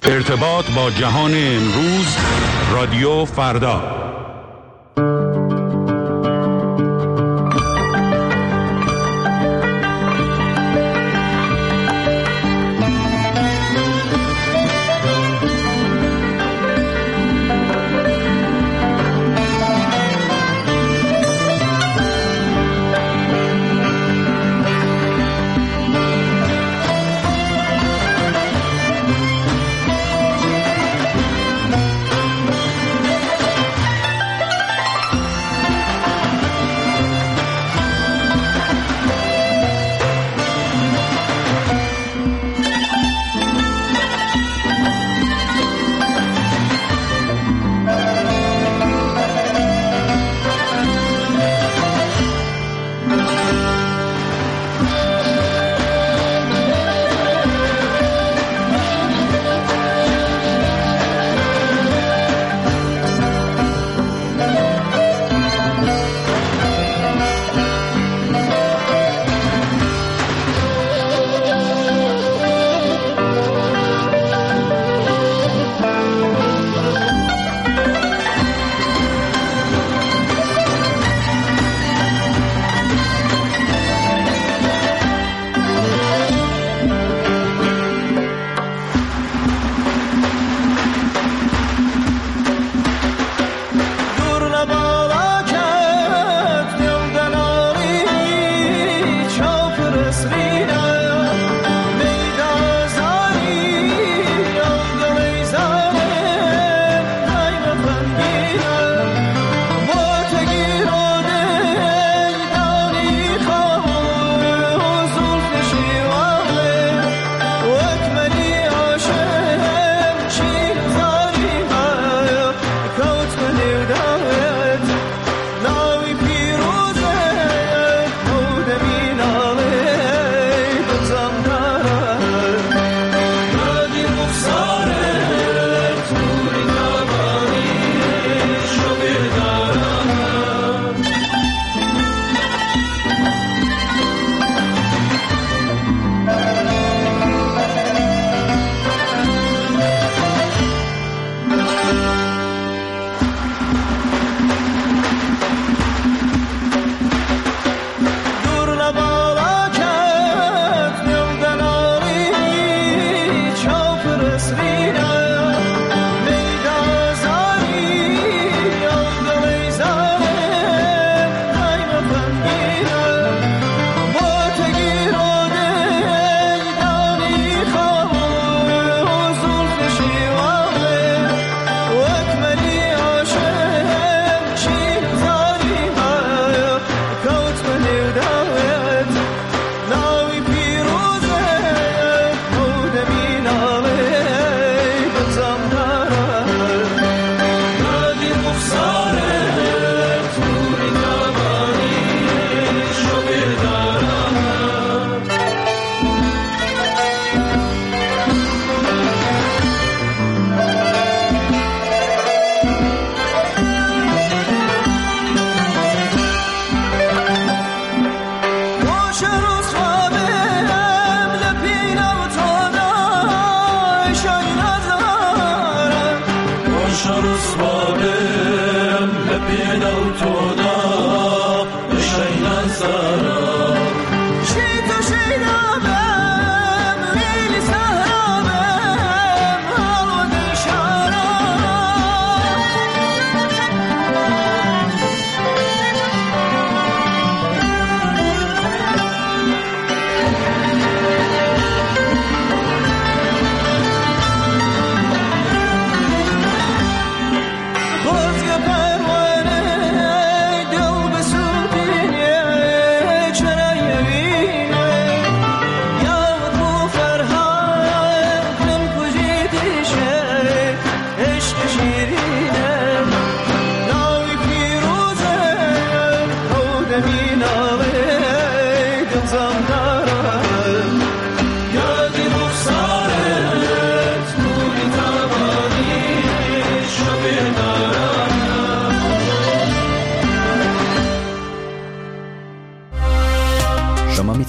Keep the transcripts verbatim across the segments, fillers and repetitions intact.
ارتباط با جهان امروز، رادیو فردا.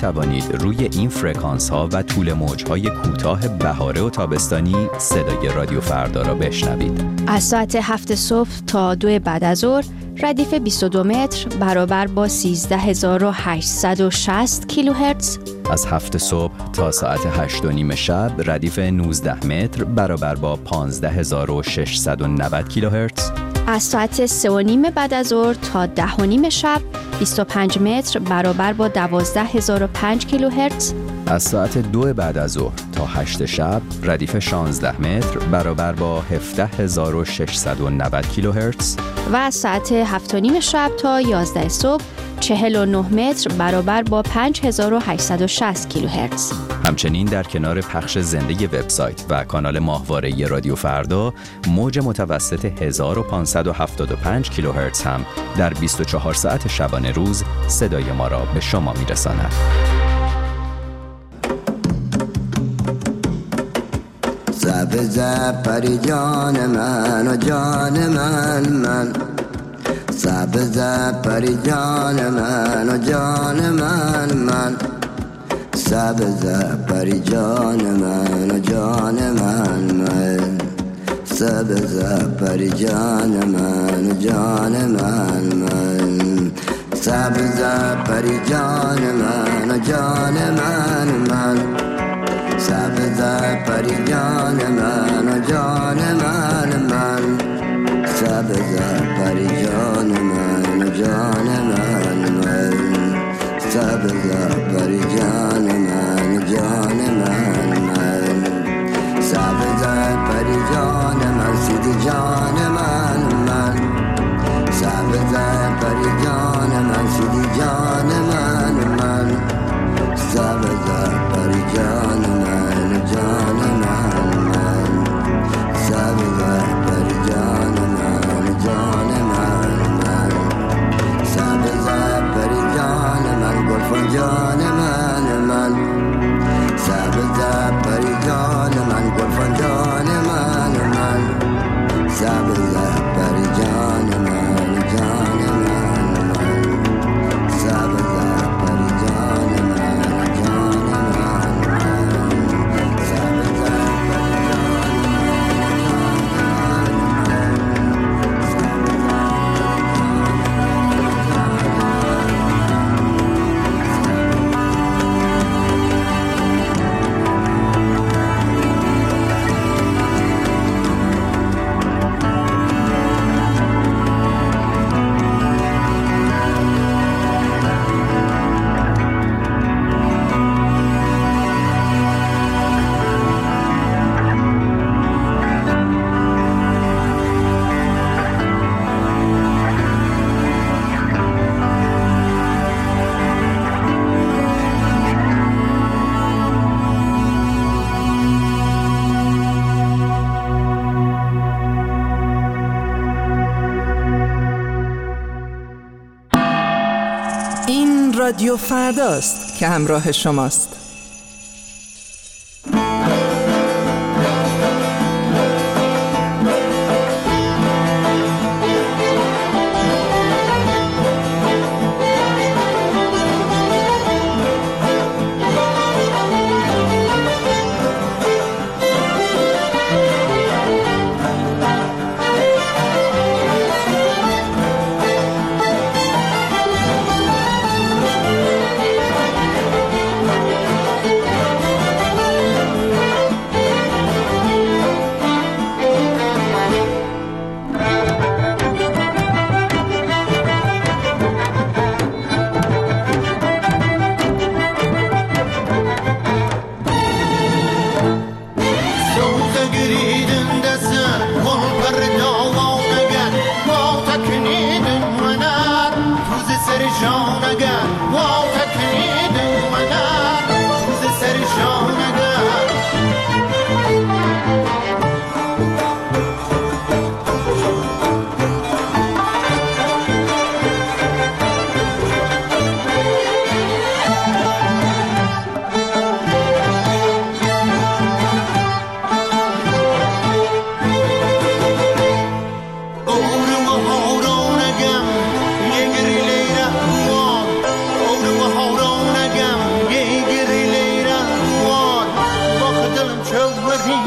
توانید روی این فرکانس ها و طول موج های کوتاه بهاره و تابستانی صدای رادیو فردا را بشنوید. از ساعت هفت صبح تا دو بعد از ظهر ردیف بیست و دو متر برابر با سیزده هزار و هشتصد و شصت کیلوهرتز. از هفت صبح تا ساعت هشت و نیم شب ردیف نوزده متر برابر با پانزده هزار و ششصد و نود کیلوهرتز. از ساعت سه و نیم بعد از ظهر تا ده و نیم شب بیست و پنج متر برابر با دوازده هزار و پنج کیلوهرتز. از ساعت دو بعد از ظهر تا هشت شب ردیف شانزده متر برابر با هفده هزار و ششصد و نود کیلوهرتز. و از ساعت هفت و نیم شب تا یازده صبح چهل و نه متر برابر با پنج هزار و هشتصد و شصت کیلوهرتز. همچنین در کنار پخش زنده وبسایت و کانال ماهواره رادیو فردا، موج متوسط هزار و پانصد و هفتاد و پنج کیلوهرتز هم در بیست و چهار ساعت شبانه روز صدای ما را به شما می‌رساند. سبز پری جان من و جان من من، سبز پری جان من و جان من من، سبز پری جان من و جان من من، سبز پری جان من و جان من من، سبز پری جان من و جان من من، سبز پری جان من و جان من من، سبز پری جان من و جان من من، سبز پری جان من و جان من من، سبز پری جان من سیدی جان من من، سبز پری جان من سیدی جان من من، سبز پری جان من جان من من، سبز پری جان من جان من من، سبز پری جان من گلفن جان من من، سبز پری جان من گلفن جان من من، سبز پری جان من جان من من، سبز پری جان من جان من من، سبز رادیو فرداست که همراه شماست.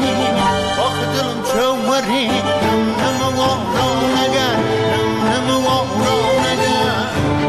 Bakıdılım çömeri Nımnımı vavrana gel Nımnımı vavrana gel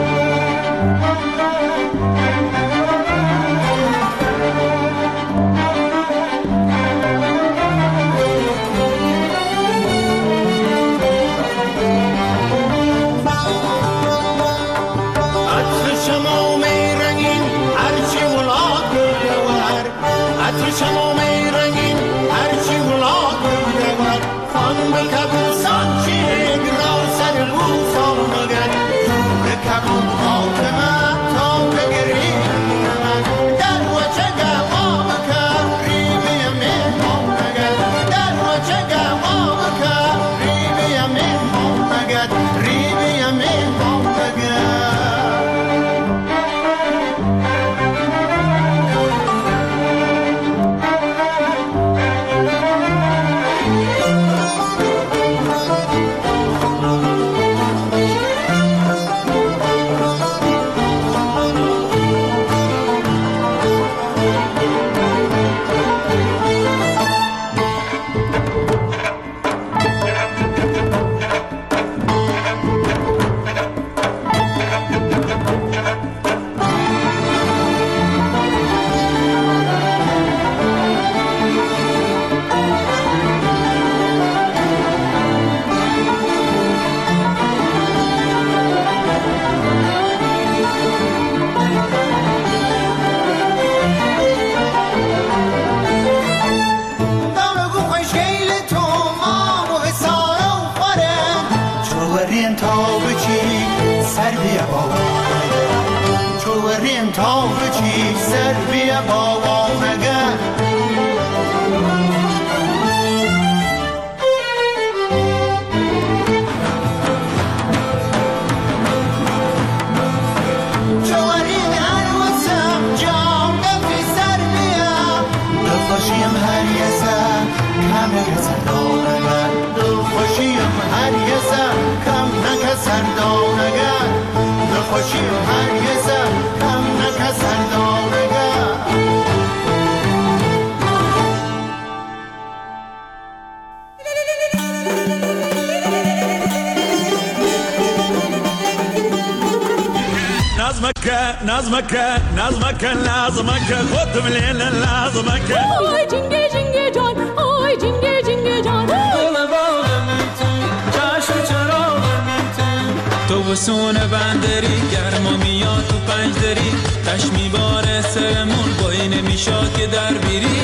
نظمك نظمك لازمك خد من لازمك آی جنگه جنگه جان آی جنگه جنگه جان گل باغ میتون جشن چراغ میتون تو بسون بندری گرما میاد تو پنجدری تش میباره سرمون با این میشاد که در بیری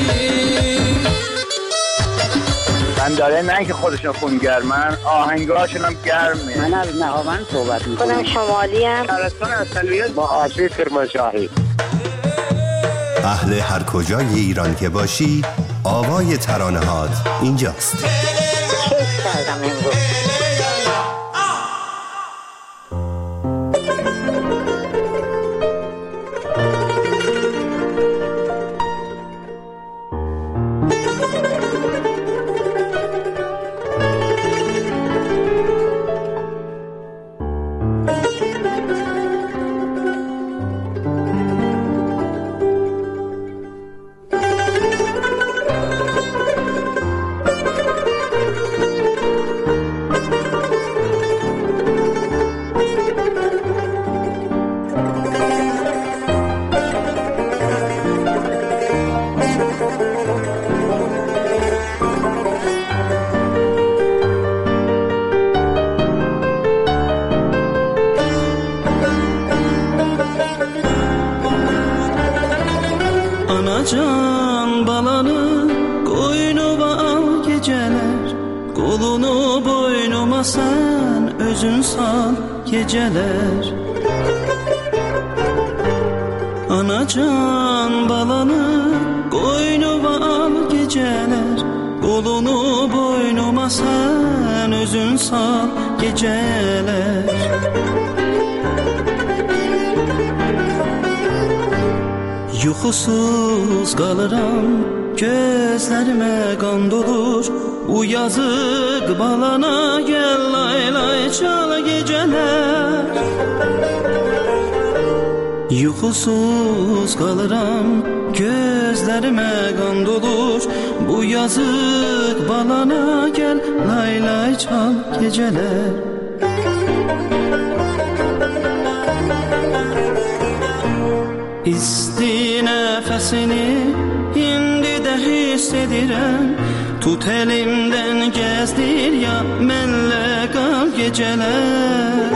من داره نه که خودشون خونگرمن آهنگاشون هم گرمه. من از نهاوند صحبت میکنم. خودم شمالی ام. شهرستان اصلیت با آشوی کرمانشاهی. اهل هر کجای ایران که باشی آوای ترانه‌هات اینجاست. کیف کردم امروز. Anacan balanı koynuma al geceler Kolunu boynuma sen özün sal geceler Anacan balanı koynuma al geceler Kolunu boynuma sen özün sal geceler Yuxusuz qalıram, gözlərimə qan dolur Bu yazıq balana gəl lay lay çal gecələr Yuxusuz qalıram, gözlərimə qan dolur. Bu yazıq balana gəl, lay lay çal gecələr. İsti nəfəsini indi də hiss edirəm. Tut elimdən gəzdir ya, mənlə qal gecələr.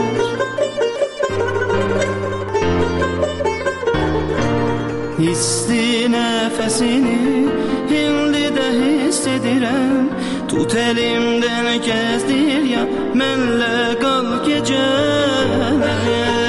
İsti nəfəsini indi də hiss edirəm. Tut elimdən gəzdir ya, mənlə qal gecələr.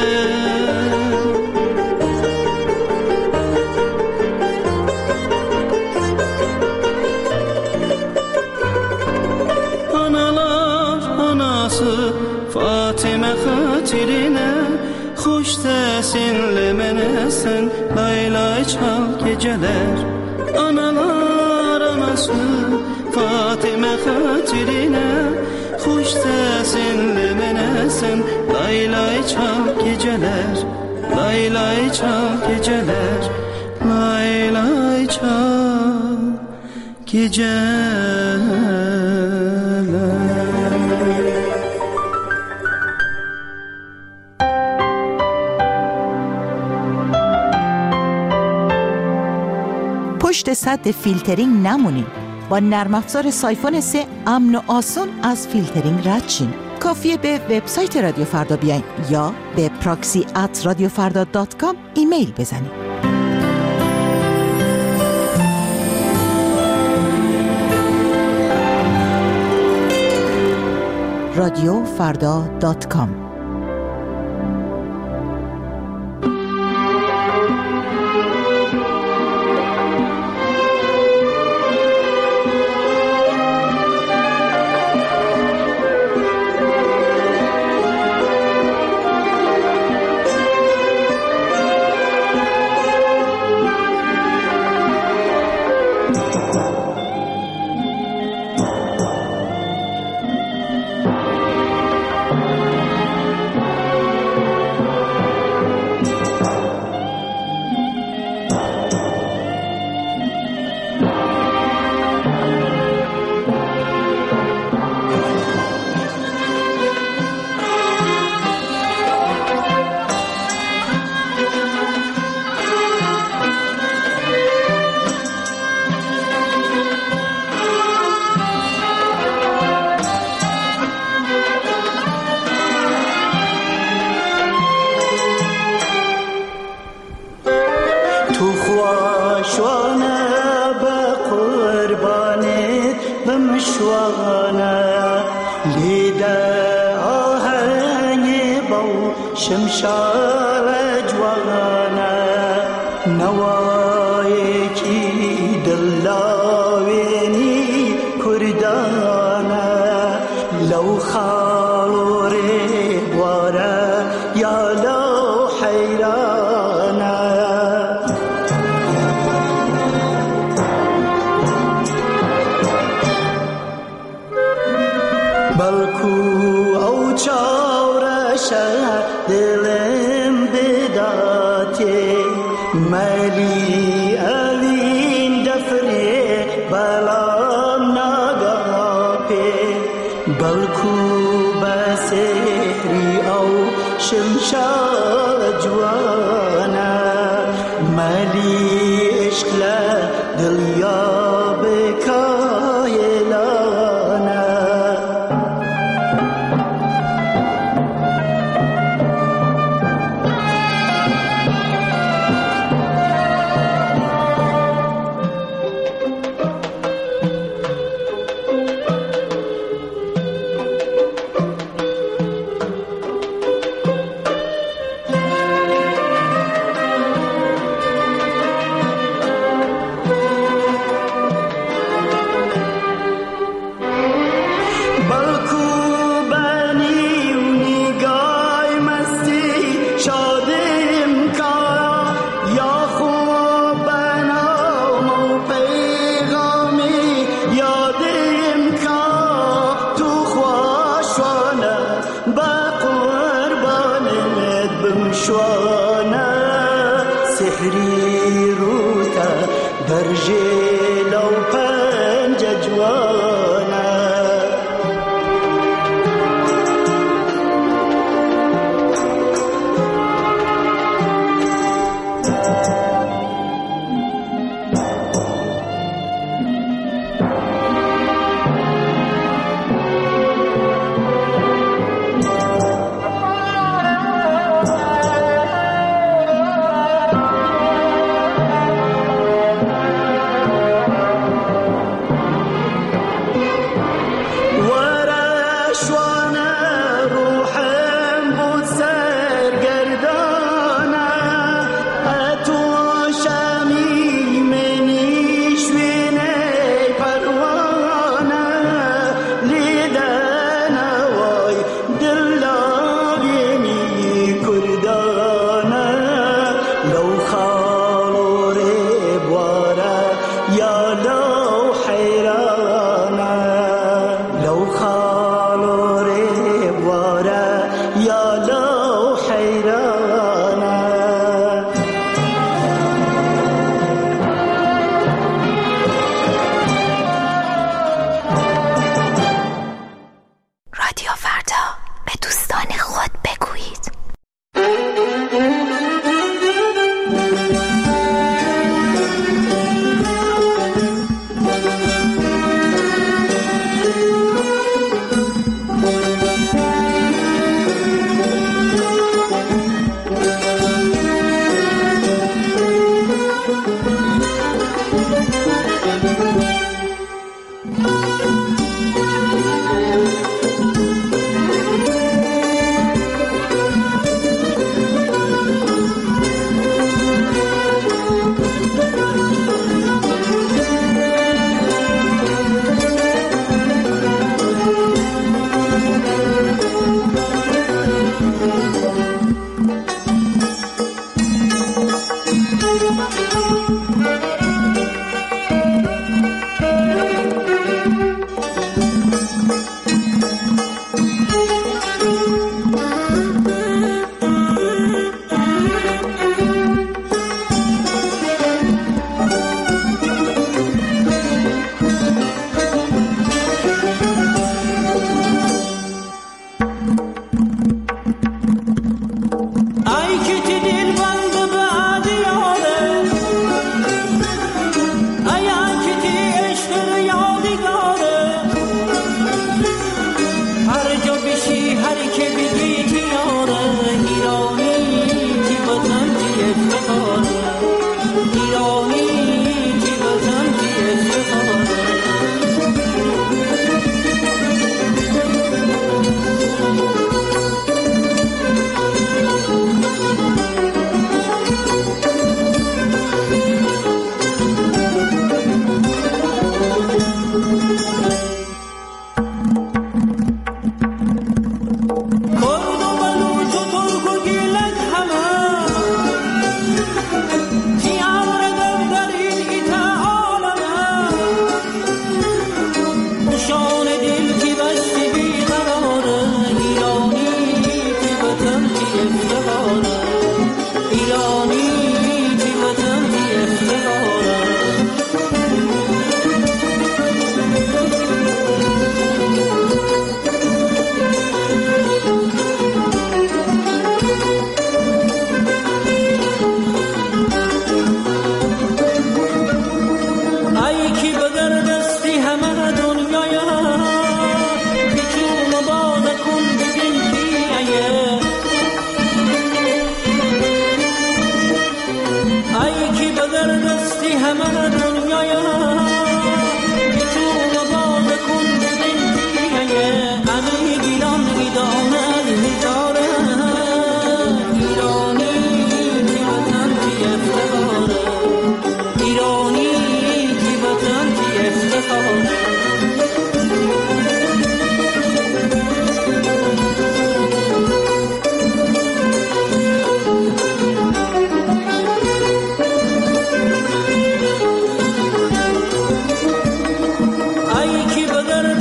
Fatimə xatirinə xoş səsinlə mənə sən lay lay çal gecələr. Analar anası Fatimə xatirinə xoş səsinlə mənə sən lay lay çal gecələr. Lay lay çal gecələr. Lay lay çal gecələr. پشت سد فیلترینگ نمونین. با نرم افزار سایفون سه امن و آسون از فیلترینگ رد شین. کافیه به وبسایت رادیو فردا بیاین یا به پراکسی ات رادیو فردا دات کام ایمیل بزنید. رادیو فردا دات کام.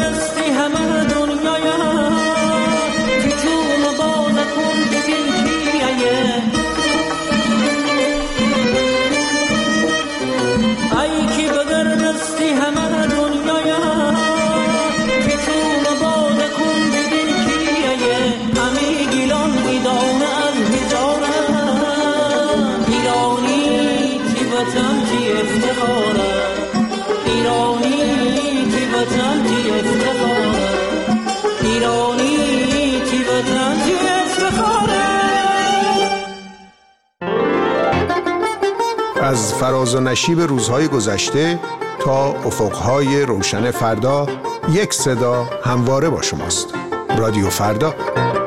مستی همه دنیایا که چون باز کن ببین کیه ای کی بدر مستی همه دنیایا که چون باز کن ببین کیه امی گیلان میدانه از هزارم ایرانی کی وطن کی افتخاره ایرانی کی وطن کی افتخاره ایرانی کی وطن کی افتخاره. از فراز و نشیب روزهای گذشته تا افقهای روشن فردا یک صدا همواره با شماست. رادیو فردا.